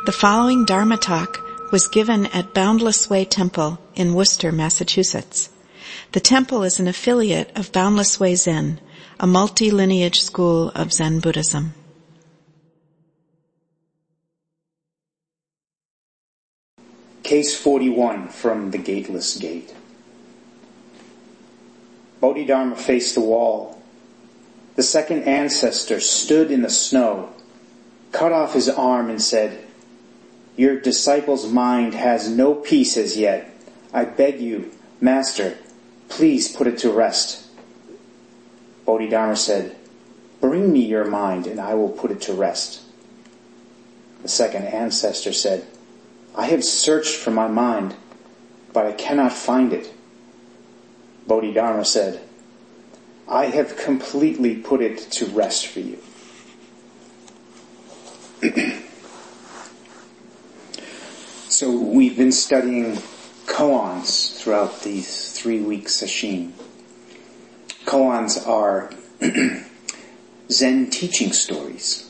The following Dharma talk was given at Boundless Way Temple in Worcester, Massachusetts. The temple is an affiliate of Boundless Way Zen, a multi-lineage school of Zen Buddhism. Case 41 from the Gateless Gate. Bodhidharma faced the wall. The second ancestor stood in the snow, cut off his arm and said, "Your disciple's mind has no peace as yet. I beg you, Master, please put it to rest." Bodhidharma said, "Bring me your mind and I will put it to rest." The second ancestor said, "I have searched for my mind, but I cannot find it." Bodhidharma said, "I have completely put it to rest for you." So we've been studying koans throughout these 3 weeks sesshin. Koans are Zen teaching stories.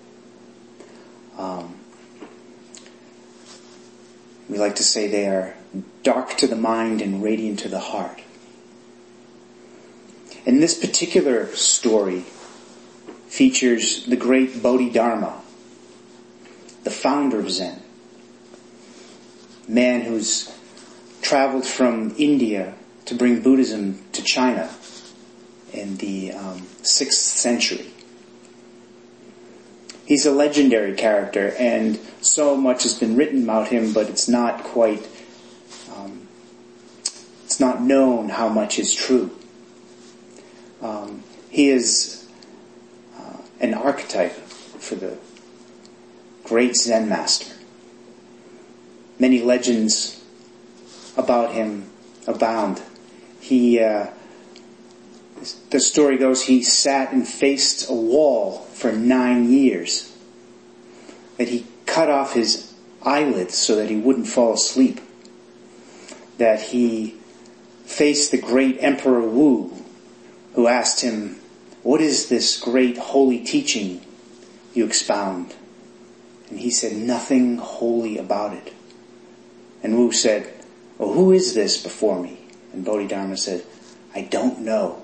We like to say they are dark to the mind and radiant to the heart. And this particular story features the great Bodhidharma, the founder of Zen, man who's traveled from India to bring Buddhism to China in the 6th century. He's a legendary character, and so much has been written about him, but it's not quite, it's not known how much is true. He is an archetype for the great Zen master. Many legends about him abound. The story goes he sat and faced a wall for 9 years, that he cut off his eyelids so that he wouldn't fall asleep, that he faced the great Emperor Wu, who asked him, "What is this great holy teaching you expound?" And he said, "Nothing holy about it." And Wu said, "Well, who is this before me?" And Bodhidharma said, "I don't know."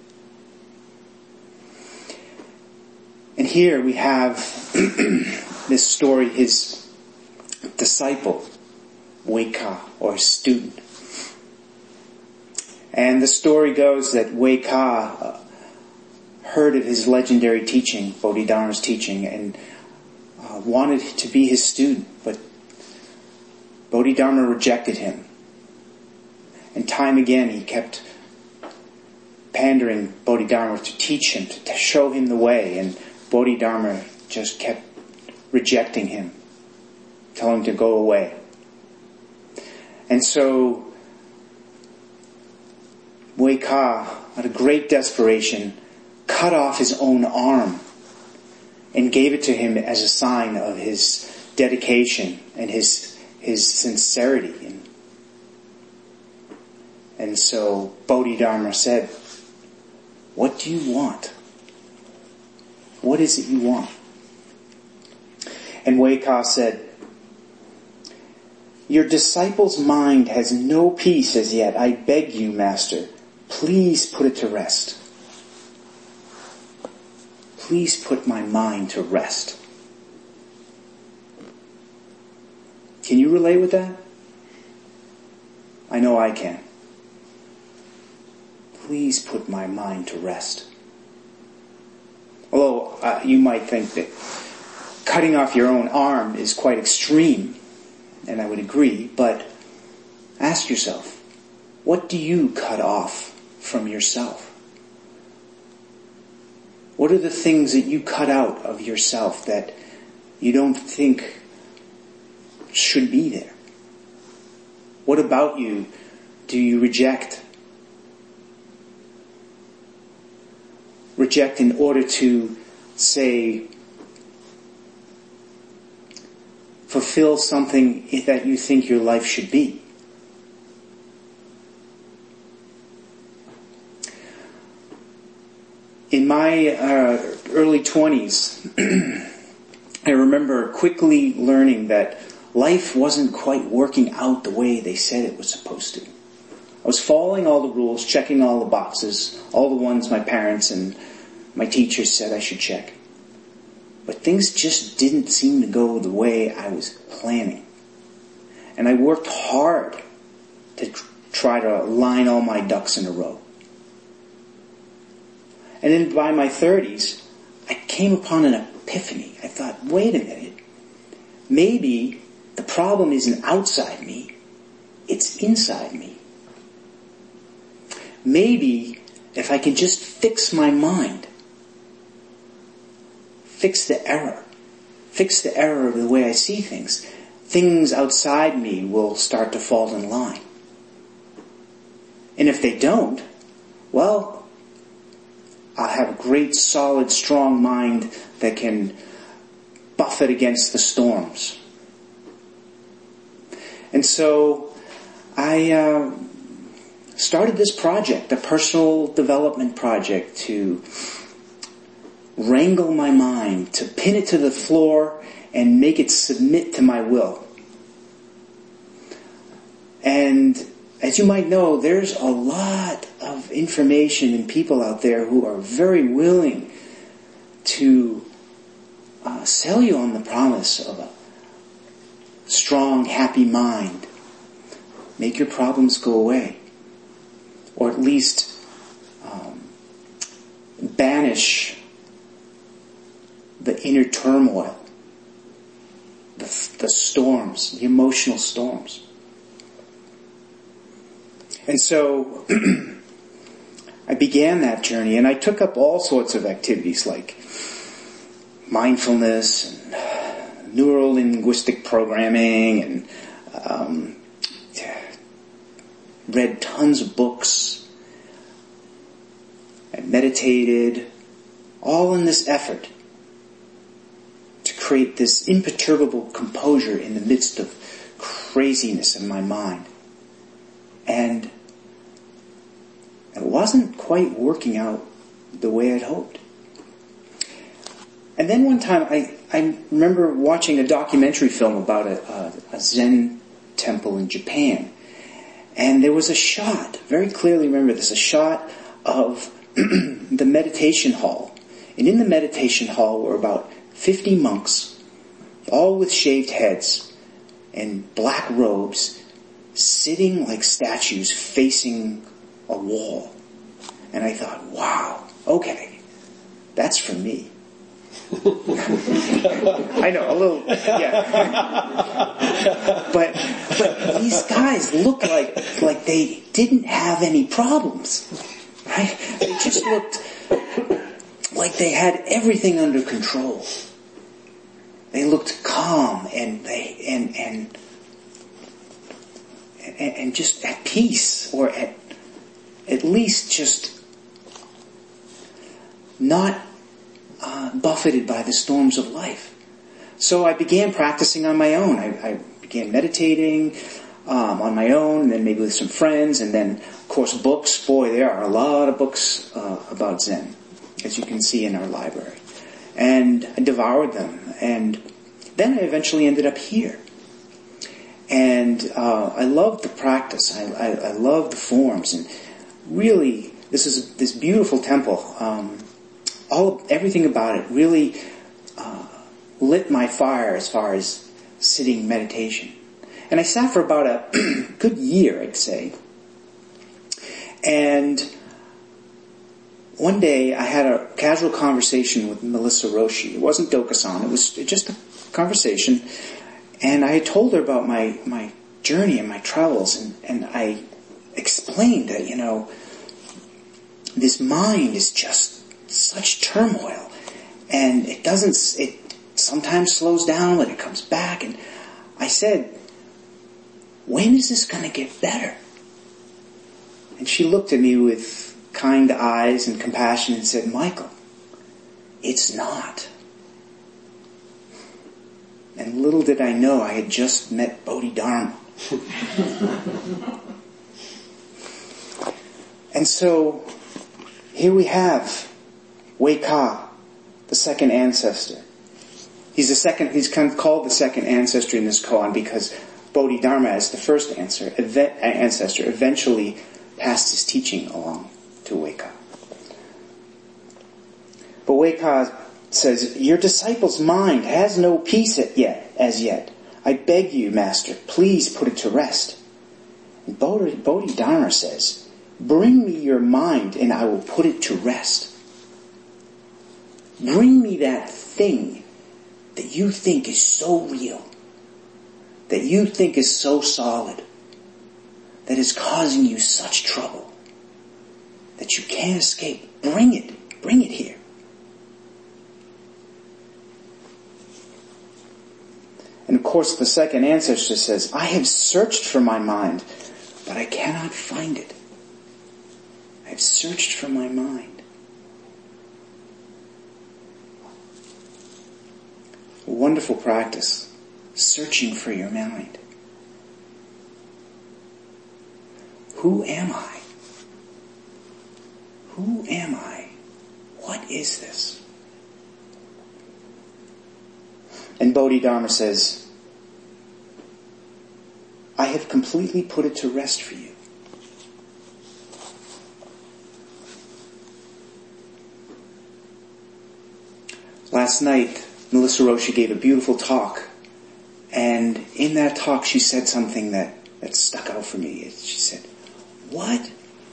And here we have this story, his disciple, Wei Ka, or his student. And the story goes that Wei Ka heard of his legendary teaching, Bodhidharma's teaching, and wanted to be his student, but Bodhidharma rejected him. And time again he kept pandering Bodhidharma to teach him, to show him the way, and Bodhidharma just kept rejecting him, telling him to go away. And so Wei Ka, out of great desperation, cut off his own arm and gave it to him as a sign of his dedication and his sincerity. And so Bodhidharma said, "What do you want? What is it you want?" And Wei Ka said, "Your disciple's mind has no peace as yet. I beg you, Master, please put it to rest. Please put my mind to rest." Can you relate with that? I know I can. Please put my mind to rest. Although you might think that cutting off your own arm is quite extreme, and I would agree, but ask yourself, what do you cut off from yourself? What are the things that you cut out of yourself that you don't think should be there? What about you do you reject? Reject in order to, say, fulfill something that you think your life should be. In my early 20s, I remember quickly learning that life wasn't quite working out the way they said it was supposed to. I was following all the rules, checking all the boxes, all the ones my parents and my teachers said I should check. But things just didn't seem to go the way I was planning. And I worked hard to try to line all my ducks in a row. And then by my 30s, I came upon an epiphany. I thought, wait a minute. Maybe the problem isn't outside me. It's inside me. Maybe if I can just fix my mind, fix the error of the way I see things, things outside me will start to fall in line. And if they don't, well, I'll have a great, solid, strong mind that can buffet against the storms. And so I started this project, a personal development project, to wrangle my mind, to pin it to the floor and make it submit to my will. And as you might know, there's a lot of information and people out there who are very willing to sell you on the promise of a strong, happy mind. Make your problems go away. Or at least banish the inner turmoil, the storms, the emotional storms. And so I began that journey, and I took up all sorts of activities like mindfulness and neuro-linguistic programming, and read tons of books. I meditated, all in this effort to create this imperturbable composure in the midst of craziness in my mind. And it wasn't quite working out the way I'd hoped. And then one time I remember watching a documentary film about a Zen temple in Japan. And there was a shot, very clearly remember this, a shot of the meditation hall. And in the meditation hall were about 50 monks, all with shaved heads and black robes, sitting like statues facing a wall. And I thought, wow, okay, that's for me. I know, a little, yeah. But these guys looked like they didn't have any problems, right? They just looked like they had everything under control. They looked calm and just at peace, or at least just not buffeted by the storms of life. So I began practicing on my own. I began meditating on my own, and then maybe with some friends, and then, of course, books. Boy, there are a lot of books about Zen, as you can see in our library. And I devoured them. And then I eventually ended up here. And I loved the practice. I loved the forms. And really, this beautiful temple. Everything about it really lit my fire as far as sitting meditation. And I sat for about a good year, I'd say. And one day I had a casual conversation with Melissa Roshi. It wasn't Dokusan, it was just a conversation. And I had told her about my journey and my travels, and I explained that, this mind is just such turmoil, and it sometimes slows down, but it comes back. And I said, when is this going to get better? And she looked at me with kind eyes and compassion and said, Michael, it's not. And little did I know I had just met Bodhidharma. And so here we have Wei Ka, the second ancestor. He's kind of called the second ancestor in this koan because Bodhidharma, as the first ancestor, eventually passed his teaching along to Huéca. But Huéca says, your disciple's mind has no peace as yet. I beg you, Master, please put it to rest. And Bodhidharma says, bring me your mind and I will put it to rest. Bring me that thing that you think is so real, that you think is so solid, that is causing you such trouble, that you can't escape. Bring it here. And of course the second ancestor says, I have searched for my mind, but I cannot find it. I have searched for my mind. A wonderful practice, searching for your mind. Who am I? Who am I? What is this? And Bodhidharma says, I have completely put it to rest for you. Last night, Melissa Rocha gave a beautiful talk, and in that talk she said something that stuck out for me. She said, what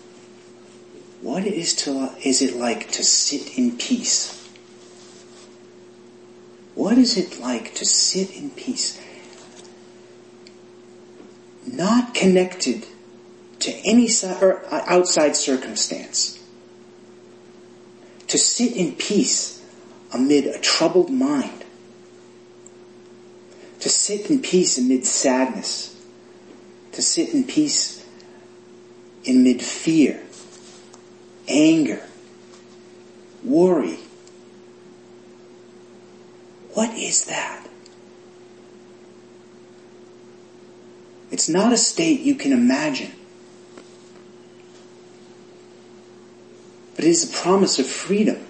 is it like to sit in peace? What is it like to sit in peace? Not connected to any outside circumstance. To sit in peace amid a troubled mind. To sit in peace amid sadness. To sit in peace amid fear, anger, worry. What is that? It's not a state you can imagine. But it is a promise of freedom.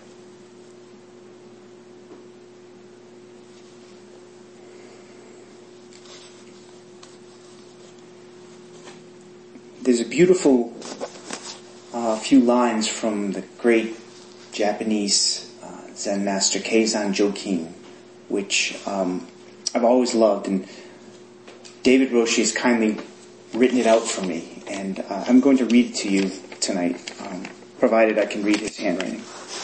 There's a beautiful few lines from the great Japanese Zen master Keizan Jokin, which I've always loved, and David Roshi has kindly written it out for me, and I'm going to read it to you tonight, provided I can read his handwriting.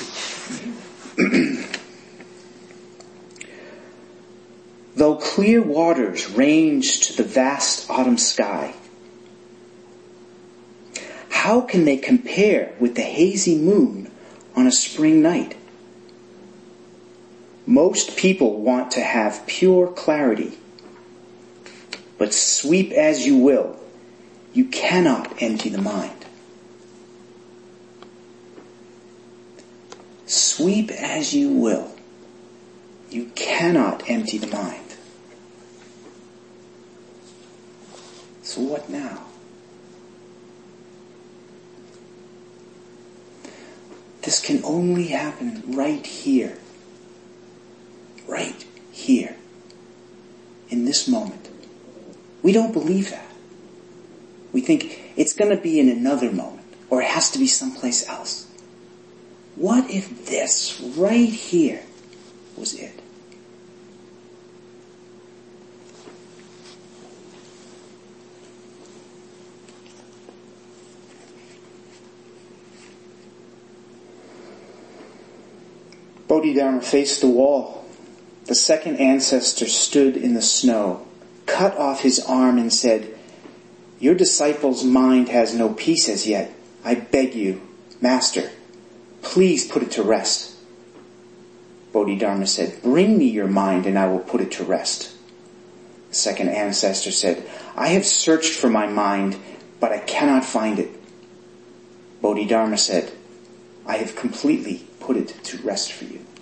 Though clear waters range to the vast autumn sky, how can they compare with the hazy moon on a spring night? Most people want to have pure clarity, but sweep as you will, you cannot empty the mind. Sweep as you will, you cannot empty the mind. So what now? This can only happen right here. Right here. In this moment. We don't believe that. We think it's going to be in another moment, or it has to be someplace else. What if this right here was it? Bodhidharma faced the wall. The second ancestor stood in the snow, cut off his arm and said, your disciple's mind has no peace as yet. I beg you, Master, please put it to rest. Bodhidharma said, bring me your mind and I will put it to rest. The second ancestor said, I have searched for my mind, but I cannot find it. Bodhidharma said, I have completely put it to rest for you.